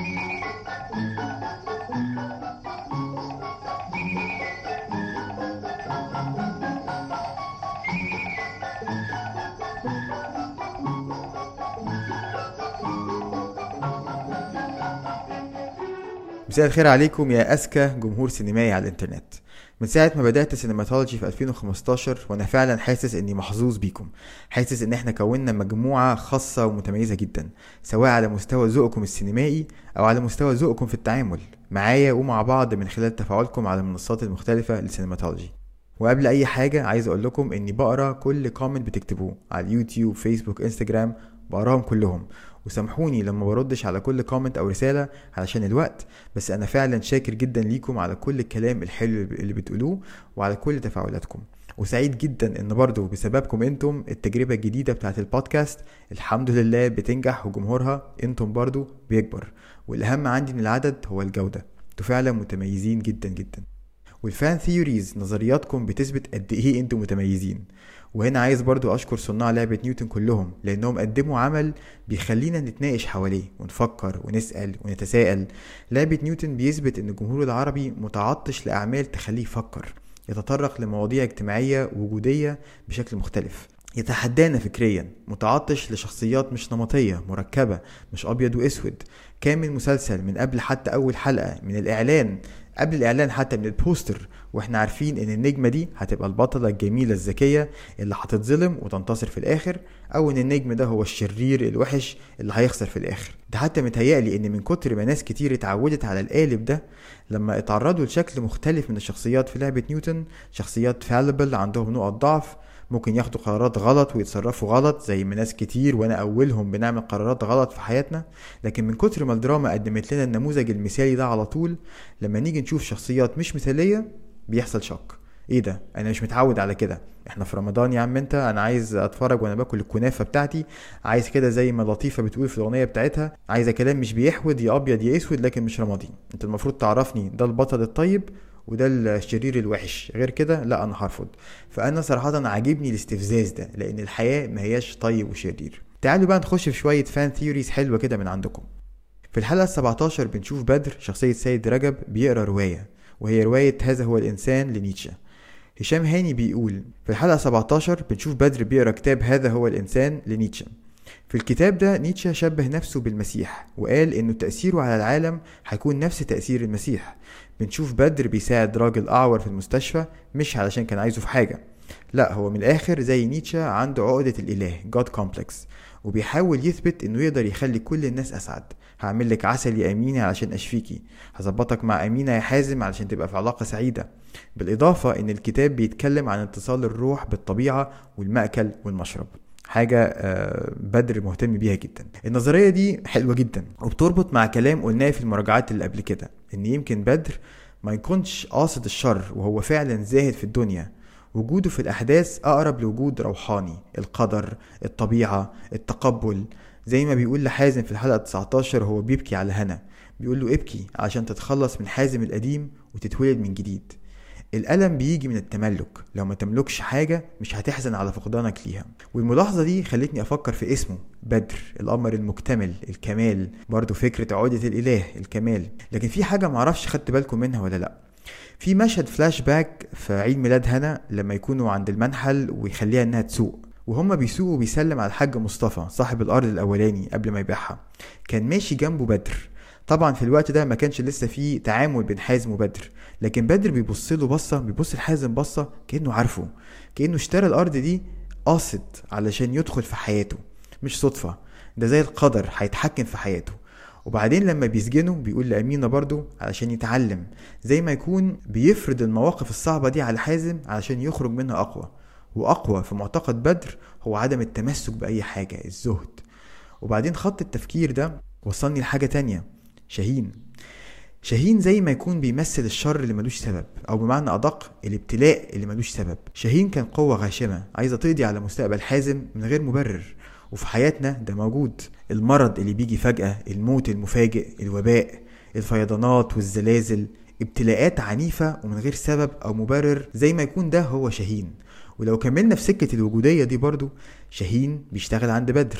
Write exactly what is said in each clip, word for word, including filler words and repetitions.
مساء الخير عليكم يا أذكى جمهور سينمائي على الانترنت. من ساعة ما بدأت سينماتولوجي في ألفين وخمستاشر وانا فعلا حاسس اني محظوظ بيكم، حاسس ان احنا كوننا مجموعة خاصة ومتميزة جدا، سواء على مستوى ذوقكم السينمائي او على مستوى ذوقكم في التعامل معايا ومع بعض من خلال تفاعلكم على المنصات المختلفة للسينماتولوجي. وقبل اي حاجة عايز اقول لكم اني بقرا كل كومنت بتكتبوه على اليوتيوب، فيسبوك، انستجرام، بقراهم كلهم، وسامحوني لما بردش على كل كومنت او رسالة علشان الوقت، بس انا فعلا شاكر جدا ليكم على كل الكلام الحلو اللي بتقولوه وعلى كل تفاعلاتكم، وسعيد جدا ان برضو بسببكم انتم التجربة الجديدة بتاعت البودكاست الحمد لله بتنجح وجمهورها انتم برضو بيكبر، والاهم عندي من العدد هو الجودة. انتوا فعلا متميزين جدا جدا، والفان ثيوريز نظرياتكم بتثبت قد ايه انتم متميزين. وهنا عايز برضو اشكر صناع لعبة نيوتن كلهم، لانهم قدموا عمل بيخلينا نتناقش حواليه ونفكر ونسأل ونتساءل. لعبة نيوتن بيثبت ان الجمهور العربي متعطش لاعمال تخليه يفكر، يتطرق لمواضيع اجتماعية ووجودية بشكل مختلف، يتحدانا فكريا، متعطش لشخصيات مش نمطية مركبة، مش ابيض واسود. كامل مسلسل من قبل حتى اول حلقة، من الاعلان، قبل الاعلان حتى من البوستر، واحنا عارفين ان النجمة دي هتبقى البطلة الجميلة الذكية اللي هتتظلم وتنتصر في الاخر، او ان النجم ده هو الشرير الوحش اللي هيخسر في الاخر. ده حتى متهيألي ان من كتر ما ناس كتير اتعودت على القالب ده، لما اتعرضوا لشكل مختلف من الشخصيات في لعبة نيوتن، شخصيات فالبل عندهم نقط ضعف، ممكن ياخدوا قرارات غلط ويتصرفوا غلط زي ما ناس كتير وانا اولهم بنعمل قرارات غلط في حياتنا، لكن من كتر ما الدراما قدمت لنا النموذج المثالي ده على طول، لما نيجي نشوف شخصيات مش مثالية بيحصل شك. ايه ده؟ انا مش متعود على كده، احنا في رمضان يا عم انت، انا عايز اتفرج وانا باكل الكنافة بتاعتي، عايز كده زي ما لطيفة بتقول في الاغنية بتاعتها، عايزة كلام مش بيحود، يا ابيض يا اسود، لكن مش رمادي. انت المفروض تعرفني ده البطل الطيب وده الشرير الوحش، غير كده لا انا هرفض. فانا صراحة عاجبني الاستفزاز ده، لان الحياة ما هياش طيب وشرير. تعالوا بقى نخش في شوية فان ثيوريز حلوة كده من عندكم. في الحلقة سبعتاشر بنشوف بدر شخصية سيد رجب بيقرأ رواية، وهي رواية هذا هو الإنسان لنيتشه. هشام هاني بيقول في الحلقة سبعتاشر بنشوف بدر بيقرأ كتاب هذا هو الإنسان لنيتشه. في الكتاب ده نيتشه شبه نفسه بالمسيح، وقال انه تأثيره على العالم هيكون نفس تأثير المسيح. بنشوف بدر بيساعد راجل أعور في المستشفى، مش علشان كان عايزه في حاجة، لا هو من الآخر زي نيتشه عنده عقدة الإله God Complex، وبيحاول يثبت انه يقدر يخلي كل الناس أسعد. هعمل لك عسل يا أمينة علشان أشفيكي، هظبطك مع أمينة يا حازم علشان تبقى في علاقة سعيدة. بالإضافة ان الكتاب بيتكلم عن اتصال الروح بالطبيعة والمأكل والمشرب، حاجة بدر مهتم بيها جدا. النظرية دي حلوة جدا وبتربط مع كلام قلناه في المراجعات اللي قبل كده، ان يمكن بدر ما يكونش قاصد الشر وهو فعلا زاهد في الدنيا. وجوده في الأحداث أقرب لوجود روحاني، القدر، الطبيعة، التقبل. زي ما بيقول لحازم في الحلقة تسعتاشر هو بيبكي على هنا، بيقول له ابكي عشان تتخلص من حازم القديم وتتولد من جديد. الألم بيجي من التملك، لو ما تملكش حاجة مش هتحزن على فقدانك ليها. والملاحظة دي خلتني أفكر في اسمه بدر، القمر المكتمل، الكمال، برضو فكرة عودة الإله، الكمال. لكن في حاجة معرفش خدت بالكم منها ولا لأ. في مشهد فلاش باك في عيد ميلاد هنا لما يكونوا عند المنحل ويخليها انها تسوق، وهم بيسوقوا بيسلم على الحاج مصطفى صاحب الأرض الأولاني قبل ما يبيعها، كان ماشي جنبه بدر. طبعا في الوقت ده ما كانش لسه فيه تعامل بين حازم وبدر، لكن بدر بيبص له بصة، بيبص لحازم بصة كأنه عارفه، كأنه اشترى الأرض دي قاصد علشان يدخل في حياته، مش صدفة، ده زي القدر هيتحكم في حياته. وبعدين لما بيسجنه بيقول لأمينة برضو علشان يتعلم، زي ما يكون بيفرض المواقف الصعبة دي على حازم علشان يخرج منها أقوى. وأقوى في معتقد بدر هو عدم التمسك بأي حاجة، الزهد. وبعدين خط التفكير ده وصلني لحاجة تانية، شاهين. شاهين زي ما يكون بيمثل الشر اللي ملوش سبب، او بمعنى ادق الابتلاء اللي ملوش سبب. شاهين كان قوة غاشمة عايزة تقضي على مستقبل حازم من غير مبرر، وفي حياتنا ده موجود. المرض اللي بيجي فجأة، الموت المفاجئ، الوباء، الفيضانات والزلازل، ابتلاءات عنيفة ومن غير سبب او مبرر، زي ما يكون ده هو شاهين. ولو كملنا في سكة الوجودية دي برضو، شاهين بيشتغل عند بدر،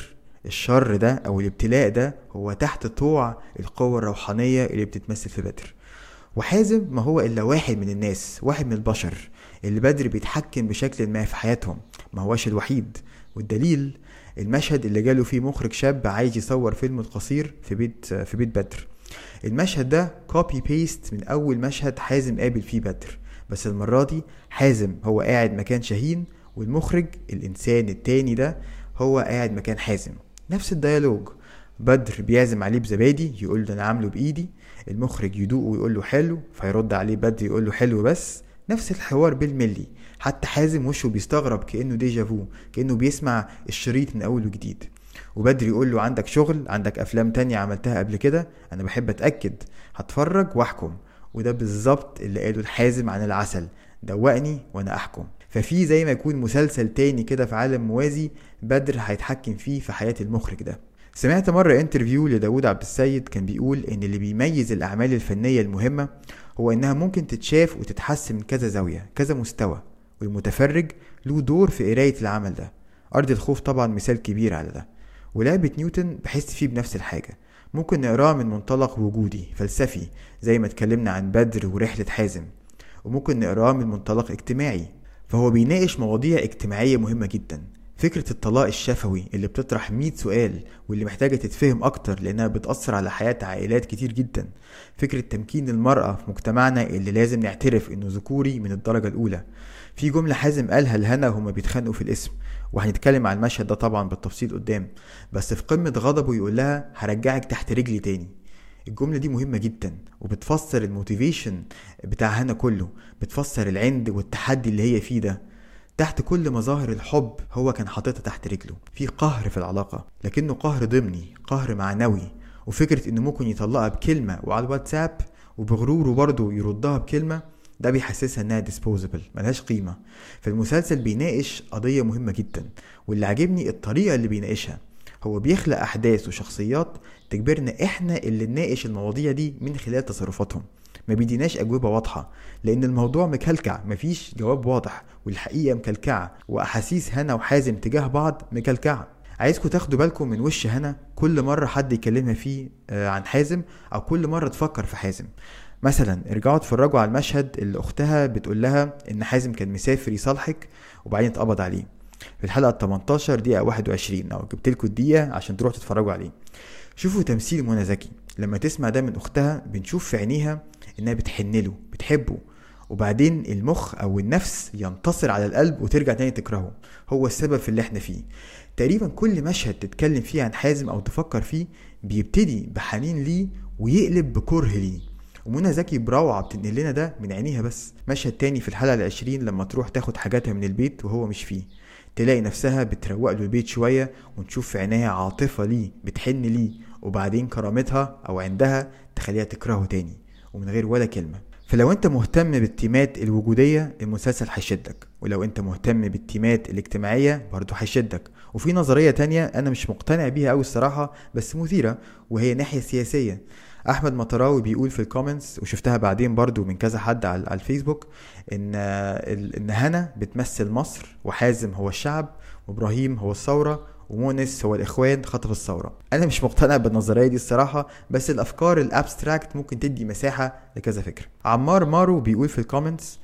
الشر ده او الابتلاء ده هو تحت طوع القوة الروحانية اللي بتتمثل في بدر. وحازم ما هو الا واحد من الناس، واحد من البشر اللي بدر بيتحكم بشكل ما في حياتهم، ما هوش الوحيد. والدليل المشهد اللي جاله فيه مخرج شاب عايز يصور فيلم القصير في بيت في بيت بدر. المشهد ده كوبي بيست من اول مشهد حازم قابل فيه بدر، بس المرة دي حازم هو قاعد مكان شاهين، والمخرج الانسان التاني ده هو قاعد مكان حازم. نفس الديالوج، بدر بيعزم عليه بزبادي يقول له انا عامله بايدي، المخرج يدوق ويقول له حلو، فيرد عليه بدر يقول له حلو، بس نفس الحوار بالملي. حتى حازم وشه بيستغرب كأنه ديجافو، كأنه بيسمع الشريط من اول وجديد. وبدر يقول له عندك شغل، عندك افلام تانية عملتها قبل كده، انا بحب اتأكد، هتفرج واحكم. وده بالظبط اللي قاله الحازم عن العسل، دوقني وانا احكم. ففي زي ما يكون مسلسل تاني كده في عالم موازي بدر هيتحكم فيه في حياة المخرج ده. سمعت مرة انترفيو لداود عبد السيد كان بيقول ان اللي بيميز الاعمال الفنية المهمة هو انها ممكن تتشاف وتتحسن من كذا زاوية كذا مستوى، والمتفرج له دور في قراية العمل ده. ارض الخوف طبعا مثال كبير على ده، ولعبة نيوتن بحس فيه بنفس الحاجة. ممكن نقراه من منطلق وجودي فلسفي زي ما اتكلمنا عن بدر ورحلة حازم، وممكن نقراه من منطلق اجتماعي، فهو بيناقش مواضيع اجتماعية مهمة جدا. فكرة الطلاق الشفوي اللي بتطرح مية سؤال واللي محتاجة تتفهم أكتر لأنها بتأثر على حياة عائلات كتير جدا. فكرة تمكين المرأة في مجتمعنا اللي لازم نعترف إنه ذكوري من الدرجة الأولى. في جملة حازم قالها لهنا وهما بيتخانقوا في الاسم، وهنتكلم عن المشهد ده طبعا بالتفصيل قدام، بس في قمة غضبه يقول لها هرجعك تحت رجلي تاني. الجملة دي مهمة جدا وبتفسر الموتيفيشن بتاع هنا كله، بتفسر العند والتحدي اللي هي فيه ده. تحت كل مظاهر الحب هو كان حاططها تحت رجله. في قهر في العلاقة لكنه قهر ضمني، قهر معنوي. وفكرة انه ممكن يطلقها بكلمة وعلى الواتساب وبغروره برضه يردها بكلمة، ده بيحسسها انها ديسبوزبل ملهاش قيمة. فالمسلسل بيناقش قضية مهمة جدا، واللي عجبني الطريقة اللي بيناقشها. هو بيخلق احداث وشخصيات تجبرنا احنا اللي نناقش المواضيع دي من خلال تصرفاتهم. ما بيديناش اجوبة واضحة لان الموضوع مكلكع، مفيش جواب واضح، والحقيقة مكلكعة، واحاسيس هنا وحازم تجاه بعض مكلكعة. عايزكم تاخدوا بالكم من وش هنا كل مرة حد يكلمها فيه عن حازم، او كل مرة تفكر في حازم. مثلا ارجعوا اتفرجوا على المشهد اللي اختها بتقول لها ان حازم كان مسافر يصالحك وبعدين اتقبض عليه، في الحلقة تمنتاشر دقيقة واحد وعشرين، او جبت لكم الدقيقة عشان تروحوا تتفرجوا عليه. شوفوا تمثيل منى زكي لما تسمع ده من اختها، بنشوف في عينيها انها بتحنله بتحبه، وبعدين المخ او النفس ينتصر على القلب وترجع تاني تكرهه. هو السبب في اللي احنا فيه. تقريبا كل مشهد تتكلم فيه عن حازم او تفكر فيه بيبتدي بحنين ليه ويقلب بكره ليه. ومنى زكي بروعة بتنقل لنا ده من عينيها. بس مشهد تاني في الحلقة العشرين لما تروح تاخد حاجاتها من البيت وهو مش فيه، تلاقي نفسها بتروق له البيت شوية، ونشوف في عينيها عاطفة ليه بتحن ليه، وبعدين كرامتها او عندها تخليها تكرهه تاني ومن غير ولا كلمة. فلو انت مهتم بالتيمات الوجودية المسلسل هيشدك، ولو انت مهتم بالتيمات الاجتماعية برضو هيشدك. وفي نظرية تانية انا مش مقتنع بيها اوي الصراحة بس مثيرة، وهي ناحية سياسية. احمد مطراوي بيقول في الكومنتس، وشفتها بعدين برضو من كذا حد على الفيسبوك، ان ان هنا بتمثل مصر، وحازم هو الشعب، وابراهيم هو الثورة، ومونس هو الاخوان خطف الثورة. انا مش مقتنع بالنظرية دي الصراحة، بس الافكار الابستراكت ممكن تدي مساحة لكذا فكرة. عمار مارو بيقول في الكومنتس،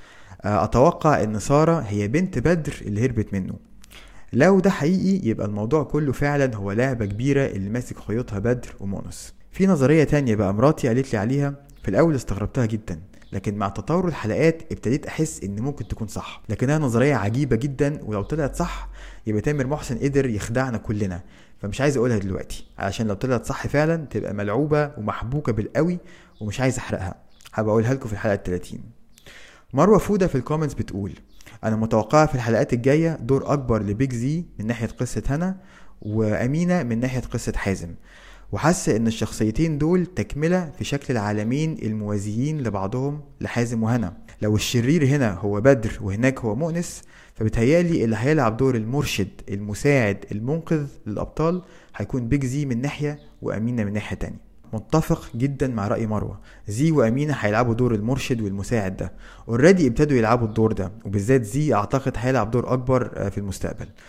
اتوقع ان سارة هي بنت بدر اللي هربت منه. لو ده حقيقي يبقى الموضوع كله فعلا هو لعبة كبيرة اللي ماسك خيوطها بدر ومونس. في نظرية تانية بقى مراتي قالت لي عليها، في الاول استغربتها جدا، لكن مع تطور الحلقات ابتديت احس ان ممكن تكون صح، لكنها نظرية عجيبة جدا، ولو طلعت صح يبقى تامر محسن قدر يخدعنا كلنا. فمش عايز اقولها دلوقتي علشان لو طلعت صح فعلا تبقى ملعوبة ومحبوكة بالقوي، ومش عايز احرقها، هبقى اقولها لكم في الحلقة الثلاثين. مروة فودة في الكومنتس بتقول، انا متوقعة في الحلقات الجاية دور اكبر لبيج زي من ناحية قصة هنا، وامينة من ناحية قصة حازم، وحاسة ان الشخصيتين دول تكملة في شكل العالمين الموازيين لبعضهم لحازم وهنا. لو الشرير هنا هو بدر وهناك هو مؤنس، فبتهيالي اللي هيلعب دور المرشد المساعد المنقذ للأبطال هيكون بيج زي من ناحية وأمينة من ناحية تانية. متفق جدا مع رأي مروة، زي وأمينة هيلعبوا دور المرشد والمساعد ده، اوريدي ابتدوا يلعبوا الدور ده، وبالذات زي اعتقد هيلعب دور اكبر في المستقبل.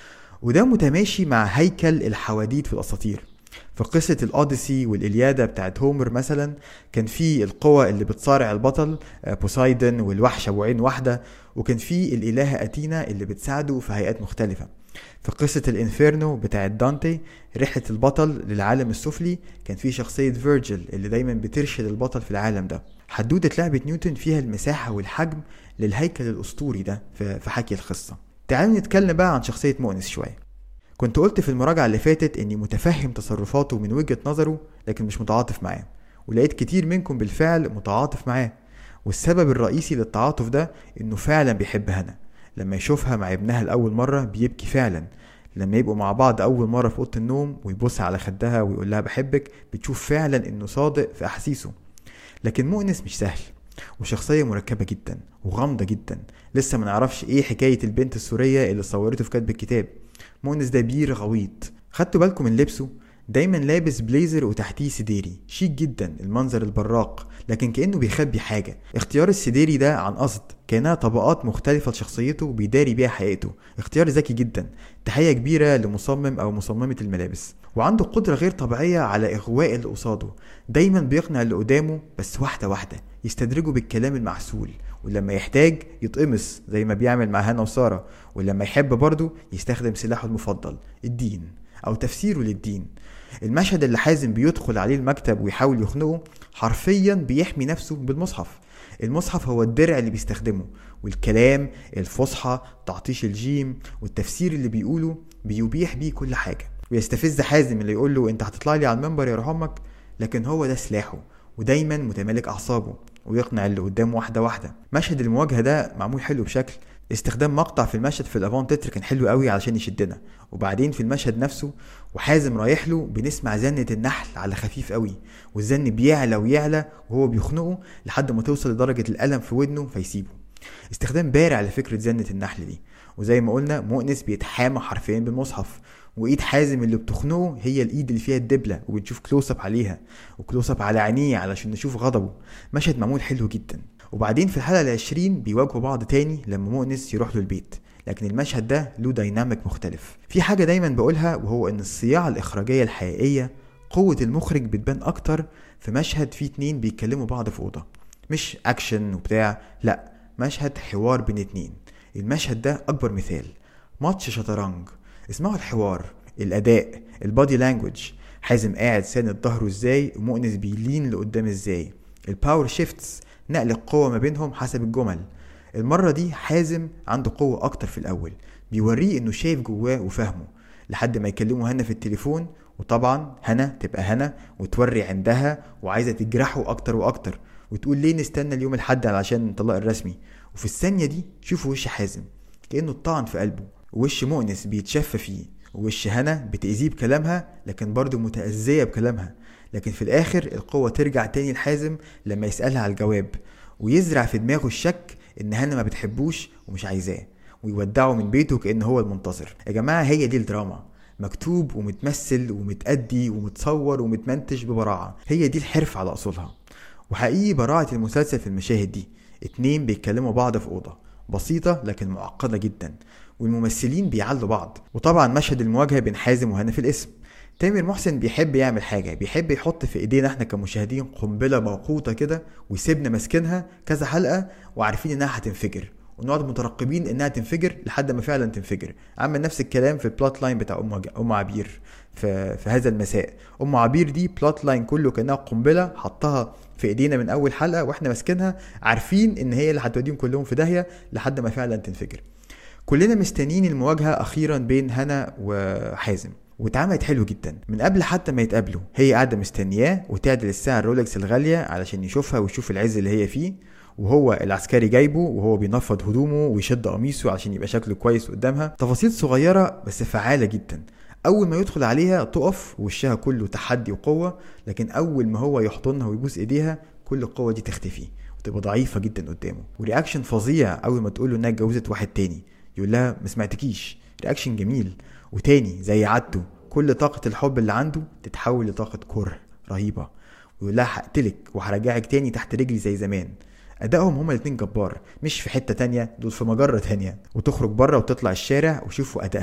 وده متماشي مع هيكل الحواديت في الأساطير. في قصة الأوديسي والإليادة بتاعت هومر مثلا كان في القوة اللي بتصارع البطل بوسايدن والوحش أبو عين واحدة، وكان في الإلهة أتينا اللي بتساعده في هيئات مختلفة. في قصة الانفيرنو بتاعت دانتي رحلة البطل للعالم السفلي كان في شخصية فيرجل اللي دايما بترشد البطل في العالم ده. حدودة لعبة نيوتن فيها المساحة والحجم للهيكل الأسطوري ده في حكي القصة. تعالوا نتكلم بقى عن شخصية مؤنس شوية. كنت قلت في المراجعة اللي فاتت اني متفهم تصرفاته من وجهة نظره لكن مش متعاطف معاه، ولقيت كتير منكم بالفعل متعاطف معاه. والسبب الرئيسي للتعاطف ده انه فعلا بيحب هنا. لما يشوفها مع ابنها لأول مرة بيبكي فعلا. لما يبقوا مع بعض أول مرة في أوضة النوم ويبص على خدها ويقول لها بحبك بتشوف فعلا انه صادق في أحاسيسه. لكن مؤنس مش سهل، وشخصية مركبة جدا وغامضة جدا. لسه ما نعرفش ايه حكاية البنت السورية اللي صورته في كتب الكتاب. مؤنس ده بير غويط. خدتوا بالكم من لبسه؟ دايما لابس بليزر وتحتيه سديري شيك جدا، المنظر البراق لكن كأنه بيخبي حاجة. اختيار السديري ده عن قصد، كأنها طبقات مختلفة لشخصيته بيداري بيها حقيقته. اختيار ذكي جدا، تحية كبيرة لمصمم او مصممة الملابس. وعنده قدرة غير طبيعية على اغواء اللي قصاده. دايما بيقنع اللي قدامه بس واحدة واحدة، يستدرجه بالكلام المعسول، ولما يحتاج يتقمص زي ما بيعمل مع هانا وسارة، ولما يحب برضه يستخدم سلاحه المفضل الدين او تفسيره للدين. المشهد اللي حازم بيدخل عليه المكتب ويحاول يخنقه حرفيا بيحمي نفسه بالمصحف. المصحف هو الدرع اللي بيستخدمه، والكلام الفصحى تعطيش الجيم والتفسير اللي بيقوله بيبيح بيه كل حاجة. ويستفز حازم اللي يقول له انت هتطلع لي على المنبر يا رحمك، لكن هو ده سلاحه ودايما متمالك اعصابه ويقنع اللي قدامه واحدة واحدة. مشهد المواجهة ده معمول حلو بشكل. استخدام مقطع في المشهد في الافون تتر كان حلو قوي علشان يشدنا، وبعدين في المشهد نفسه وحازم رايح له بنسمع زنة النحل على خفيف قوي، والزن بيعلى ويعلى وهو بيخنقه لحد ما توصل لدرجة الألم في ودنه فيسيبه. استخدام بارع لفكرة زنة النحل دي. وزي ما قلنا مؤنس بيتحامى حرفيا بالمصحف، وايد حازم اللي بتخنقه هي الايد اللي فيها الدبلة وبنشوف كلوز اب عليها وكلوز اب على عينيه علشان نشوف غضبه. مشهد معمول حلو جدا. وبعدين في الحلقة العشرين بيواجهوا بعض تاني لما مؤنس يروح له البيت، لكن المشهد ده له دايناميك مختلف. في حاجة دايما بقولها وهو ان الصياعة الإخراجية الحقيقية قوة المخرج بتبان اكتر في مشهد فيه اتنين بيتكلموا بعض في أوضة، مش اكشن وبتاع، لا مشهد حوار بين اتنين. المشهد ده اكبر مثال. ماتش شطرنج، اسمعوا الحوار، الاداء، البادي لانجوج، حازم قاعد ساند ظهره ازاي ومؤنس بيلين لقدام ازاي، الباور شيفتس، نقل القوة ما بينهم حسب الجمل. المرة دي حازم عنده قوة اكتر في الاول، بيوريه انه شايف جواه وفهمه، لحد ما يكلمه هنا في التليفون، وطبعا هنا تبقى هنا وتوري عندها وعايزة تجرحه اكتر واكتر وتقول ليه نستنى اليوم الحد علشان الطلاق الرسمي. وفي الثانية دي شوفوا وش حازم كأنه الطعن في قلبه، ووش مؤنس بيتشفى فيه، ووش هنا بتأذيه بكلامها لكن برضو متأذية بكلامها. لكن في الآخر القوة ترجع تاني لحازم لما يسألها على الجواب، ويزرع في دماغه الشك إن هنا ما بتحبوش ومش عايزاه، ويودعه من بيته كأنه هو المنتصر. يا جماعة هي دي الدراما، مكتوب ومتمثل ومتأدي ومتصور ومتمنتج ببراعة. هي دي الحرف على أصولها. وحقيقي براعة المسلسل في المشاهد دي. اتنين بيتكلموا بعض في أوضة بسيطة لكن معقدة جدا، والممثلين بيعلوا بعض. وطبعا مشهد المواجهة بين حازم وهنا في الاسم. تامر محسن بيحب يعمل حاجة، بيحب يحط في ايدينا احنا كمشاهدين قنبلة موقوتة كده ويسيبنا ماسكينها كذا حلقة وعارفين انها هتنفجر، ونقعد مترقبين انها تنفجر لحد ما فعلا تنفجر. عمل نفس الكلام في البلوت لاين بتاع ام ام عبير في, في هذا المساء. ام عبير دي بلوت لاين كله كانها قنبلة حطها في ايدينا من اول حلقة واحنا ماسكينها عارفين ان هي اللي هتوديهم كلهم في داهية لحد ما فعلا تنفجر. كلنا مستنيين المواجهة اخيرا بين هنا وحازم، واتعملت حلو جدا من قبل حتى ما يتقابلوا. هي قاعدة مستنياه وتعدل الساعة الرولكس الغالية علشان يشوفها ويشوف العز اللي هي فيه، وهو العسكري جايبه وهو بينفض هدومه ويشد قميصه عشان يبقى شكله كويس قدامها. تفاصيل صغيرة بس فعالة جدا. اول ما يدخل عليها تقف وشها كله تحدي وقوة، لكن اول ما هو يحضنها ويبوس ايديها كل القوة دي تختفي وتبقى ضعيفة جدا قدامه. ورياكشن فظيع اول ما تقوله انها اتجوزت واحد تاني، يقول لها ما سمعتكيش. رياكشن جميل. وتاني زي عادته كل طاقة الحب اللي عنده تتحول لطاقة كره رهيبة، ويقول لها هقتلك وهرجعك تاني تحت رجلي زي زمان. ادائهم هما الاتنين جبار، مش في حتة تانية، دول في مجرة تانية. وتخرج بره وتطلع الشارع وشوفوا ادائها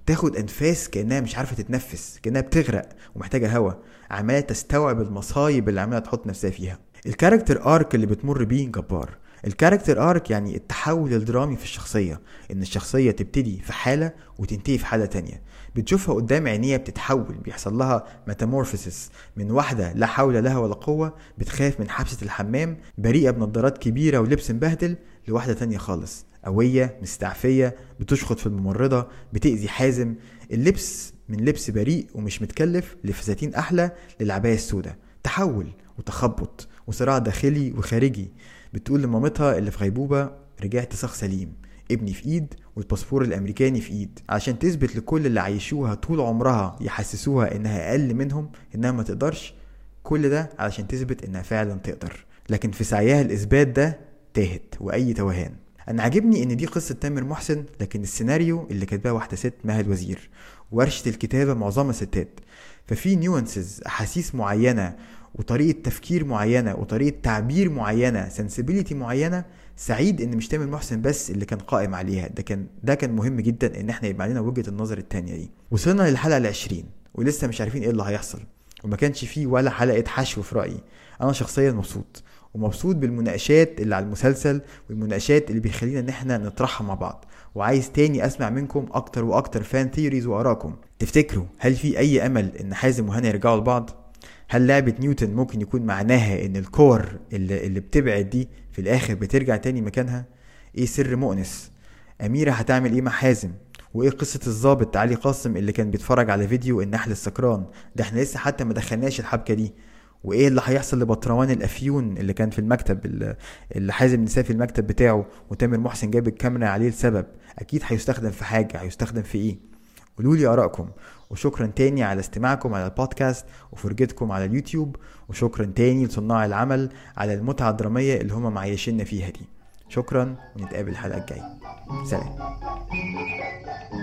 تاخد انفاس كأنها مش عارفة تتنفس، كأنها بتغرق ومحتاجة هوا، عمالة تستوعب المصايب اللي عمالة تحط نفسها فيها. الكاركتر ارك اللي بتمر بيه جبار. الكاركتر ارك يعني التحول الدرامي في الشخصية، ان الشخصية تبتدي في حالة وتنتهي في حالة تانية، بتشوفها قدام عينيها بتتحول، بيحصل لها ميتامورفيسس من واحدة لا حول لها ولا قوة بتخاف من حبسة الحمام بريئة بنضارات كبيرة ولبس مبهدل، لواحدة تانية خالص قوية مستعفية بتشخط في الممرضة بتأذي حازم. اللبس من لبس بريء ومش متكلف لفساتين أحلى للعباية السوداء. تحول وتخبط وصراع داخلي وخارجي. بتقول لمامتها اللي في غيبوبة رجعت صخ سليم، ابني في ايد والباسبور الامريكاني في ايد، عشان تثبت لكل اللي عايشوها طول عمرها يحسسوها انها اقل منهم، انها ما تقدرش. كل ده علشان تثبت انها فعلا تقدر، لكن في سعيها الاثبات ده تاهت واي توهان. انا عاجبني ان دي قصة تامر محسن، لكن السيناريو اللي كاتباه واحدة ست مها الوزير، ورشة الكتابة معظمها ستات، ففي نيوانسز احاسيس معينة وطريقة تفكير معينة وطريقة تعبير معينة سنسبيليتي معينة. سعيد ان مش تامر محسن بس اللي كان قائم عليها، ده كان ده كان مهم جدا ان احنا يبقى علينا وجهة النظر التانية دي. وصلنا للحلقة العشرين ولسه مش عارفين ايه اللي هيحصل، وما كانش فيه ولا حلقة حشو في رأيي. انا شخصيا مبسوط ومبسوط بالمناقشات اللي على المسلسل والمناقشات اللي بيخلينا ان احنا نطرحها مع بعض، وعايز تاني اسمع منكم اكتر واكتر فان ثيوريز واراكم. تفتكروا هل في اي امل ان حازم وهنا يرجعوا لبعض؟ هل لعبة نيوتن ممكن يكون معناها ان الكور اللي, اللي بتبعد دي في الاخر بترجع تاني مكانها؟ ايه سر مؤنس؟ اميرة هتعمل ايه مع حازم؟ وايه قصة الضابط علي قاسم اللي كان بيتفرج على فيديو النحل السكران ده؟ احنا لسه حتى ما دخلناش الحبكة دي. وايه اللي هيحصل لبطروان الافيون اللي كان في المكتب، اللي حازم نساه في المكتب بتاعه وتامر محسن جاب الكاميرا عليه لسبب؟ اكيد هيستخدم في حاجة، هيستخدم في ايه؟ قولولي ارائكم. وشكرا تاني على استماعكم على البودكاست وفرجتكم على اليوتيوب، وشكرا تاني لصناع العمل على المتعة الدرامية اللي هم معيشيننا فيها دي. شكرا ونتقابل الحلقة الجاية. سلام.